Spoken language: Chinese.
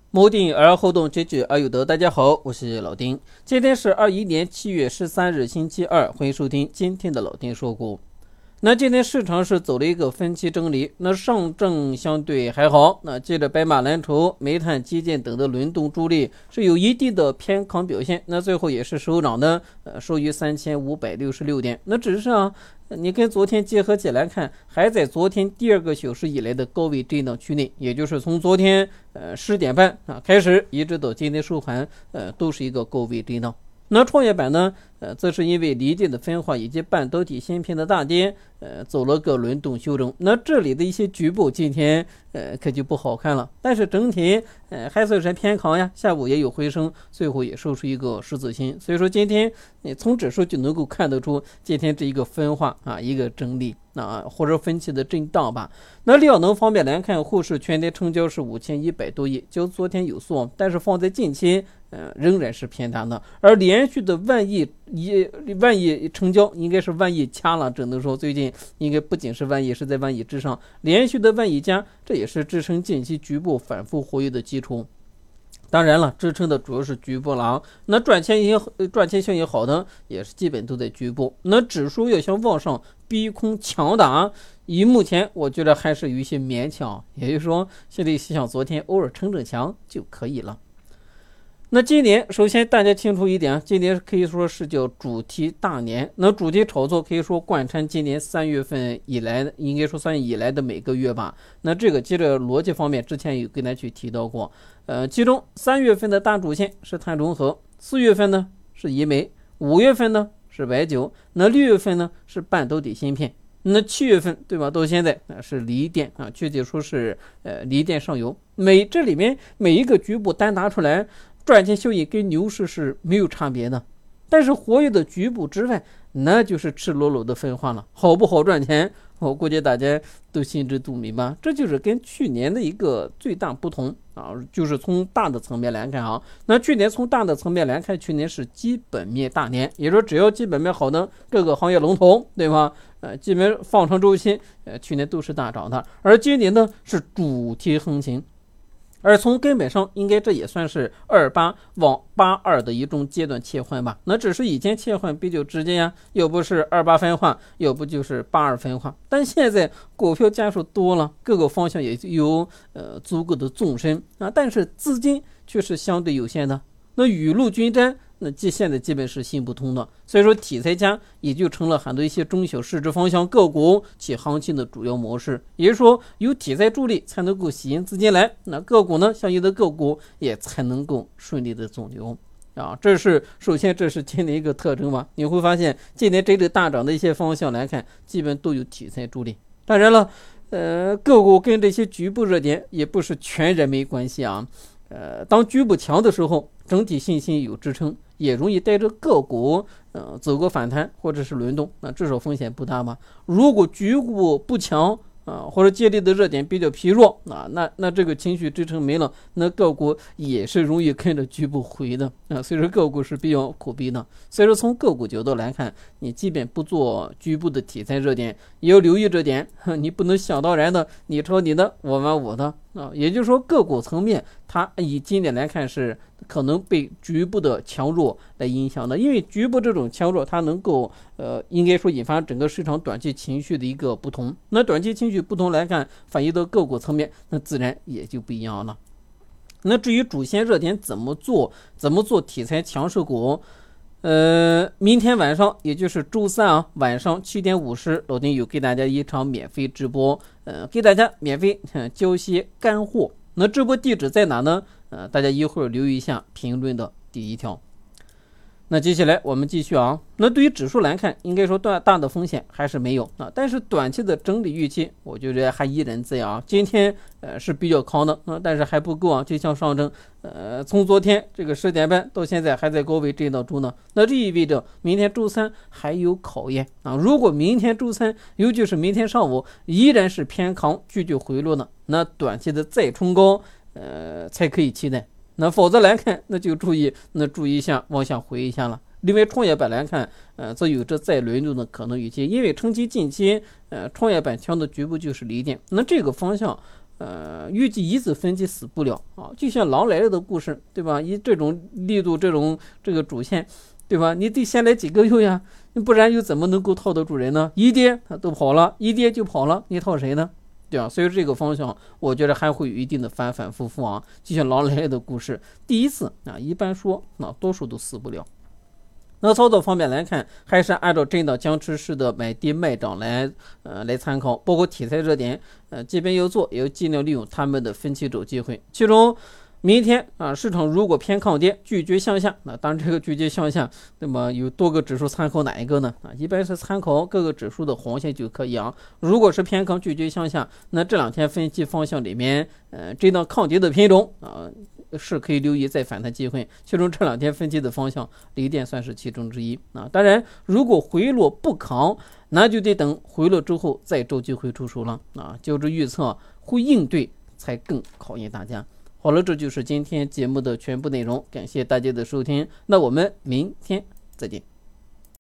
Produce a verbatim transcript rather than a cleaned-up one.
谋定而后动，结局而有得。大家好，我是老丁。今天是二一年七月十三日，星期二，欢迎收听今天的老丁说股。那今天市场是走了一个分歧整理，那上证相对还好，那接着白马蓝筹、煤炭、基建等的轮动助力是有一定的偏康表现，那最后也是收涨的，呃，收于三千五百六十六点。那只是啊，你跟昨天结合起来看，还在昨天第二个小时以来的高位震荡区内，也就是从昨天呃十点半啊开始，一直到今天收盘，呃，都是一个高位震荡。那创业板呢，呃，则是因为锂电的分化以及半导体芯片的大跌，呃，走了个轮动修正。那这里的一些局部今天，呃，可就不好看了。但是整体，呃，还算是偏强呀。下午也有回升，最后也收出一个十字星。所以说今天，你从指数就能够看得出，今天这一个分化啊，一个整理啊，或者分歧的震荡吧。那量能方面来看，沪市全天成交是五千一百多亿，较昨天有缩，但是放在近期。呃，仍然是偏淡的，而连续的万亿一万亿成交，应该是万亿加了，只能说最近应该不仅是万亿，是在万亿之上，连续的万亿加，这也是支撑近期局部反复活跃的基础。当然了，支撑的主要是局部了，那赚钱也赚钱效应好的也是基本都在局部。那指数要想往上逼空强打，以目前我觉得还是有一些勉强，也就是说，现在像昨天偶尔撑撑强就可以了。那今年首先大家清楚一点，今年可以说是叫主题大年，那主题炒作可以说贯穿今年三月份以来的，应该说算以来的每个月吧。那这个接着逻辑方面之前有跟大家去提到过，呃，其中三月份的大主线是碳中和，四月份呢是医美，五月份呢是白酒，那六月份呢是半导体芯片，那七月份对吧？到现在啊是锂电啊，确切说是呃锂电上游，每这里面每一个局部单拿出来。赚钱效应跟牛市是没有差别的，但是活跃的局部之外，那就是赤裸裸的分化了。好不好赚钱，我估计大家都心知肚明吧。这就是跟去年的一个最大不同啊，就是从大的层面来看啊。那去年从大的层面来看，去年是基本面大年，也说只要基本面好的各个行业龙头，对吧？呃，基本放长周期，呃，去年都是大涨的。而今年呢是主题横行。而从根本上，应该这也算是二八往八二的一种阶段切换吧。那只是以前切换比较直接呀，要不是二八分化，要不就是八二分化。但现在股票家数多了，各个方向也有呃足够的纵深啊，但是资金却是相对有限的。那雨露均沾，那基现在基本是行不通的，所以说题材家也就成了很多一些中小市值方向个股起行情的主要模式，也就是说有题材助力才能够吸引资金来，那个股呢，相应的个股也才能够顺利的走牛啊。这是首先这是今年一个特征吧。你会发现今年这个大涨的一些方向来看，基本都有题材助力。当然了，呃，个股跟这些局部热点也不是全然没关系啊。呃，当局部强的时候，整体信心有支撑，也容易带着个股呃走个反弹或者是轮动，那至少风险不大嘛。如果局部不强啊，或者借力的热点比较疲弱啊，那那这个情绪支撑没了，那个股也是容易跟着局部回的啊。所以说个股是比较苦逼的。所以说从个股角度来看，你即便不做局部的题材热点，也要留意这点，你不能想当然的你抄你的，我玩我的啊。也就是说个股层面，它以今年来看是可能被局部的强弱来影响的，因为局部这种强弱，它能够呃，应该说引发整个市场短期情绪的一个不同。那短期情绪不同来看，反映到个股层面，那自然也就不一样了。那至于主线热点怎么做，怎么做题材强势股？呃，明天晚上，也就是周三啊，晚上七点五十，老丁有给大家一场免费直播，呃，给大家免费教一些干货。那直播地址在哪呢？呃，大家一会儿留意一下评论的第一条。那接下来我们继续啊。那对于指数来看，应该说大大的风险还是没有啊，但是短期的整理预期，我觉得还依然在啊。今天呃是比较康的啊，但是还不够啊。就像上证，呃，从昨天这个十点半到现在还在高位震荡中呢。那这意味着明天周三还有考验啊。如果明天周三，尤其是明天上午依然是偏康，继续回落呢，那短期的再冲高，呃，才可以期待。那否则来看，那就注意，那注意一下，往下回一下了。另外，创业板来看，呃，则有着再轮动的可能预期，因为长期近期，呃，创业板强的局部就是锂电，那这个方向， 呃，预计一次分歧死不了啊，就像狼来了的故事，对吧？以这种力度，这种这个主线，对吧？你得先来几个又呀，不然又怎么能够套得住人呢？一跌他都跑了，一跌就跑了，你套谁呢？对啊，所以这个方向我觉得还会有一定的反反复复啊，就像狼来了的故事，第一次啊，一般说那多数都死不了。那操作方面来看，还是按照震荡僵持式的买跌卖涨来呃来参考，包括题材热点，呃，即便要做，也要尽量利用他们的分歧走机会。其中，明天啊，市场如果偏抗跌，拒绝向下，那当然这个拒绝向下，那么有多个指数参考哪一个呢？啊，一般是参考各个指数的黄线就可以啊。如果是偏抗拒绝向下，那这两天分歧方向里面，呃，震荡抗跌的品种啊。是可以留意再反弹机会，其中这两天分歧的方向，锂电算是其中之一啊。当然，如果回落不扛，那就得等回落之后再找机会出手了啊。就是预测会应对才更考验大家。好了，这就是今天节目的全部内容，感谢大家的收听，那我们明天再见。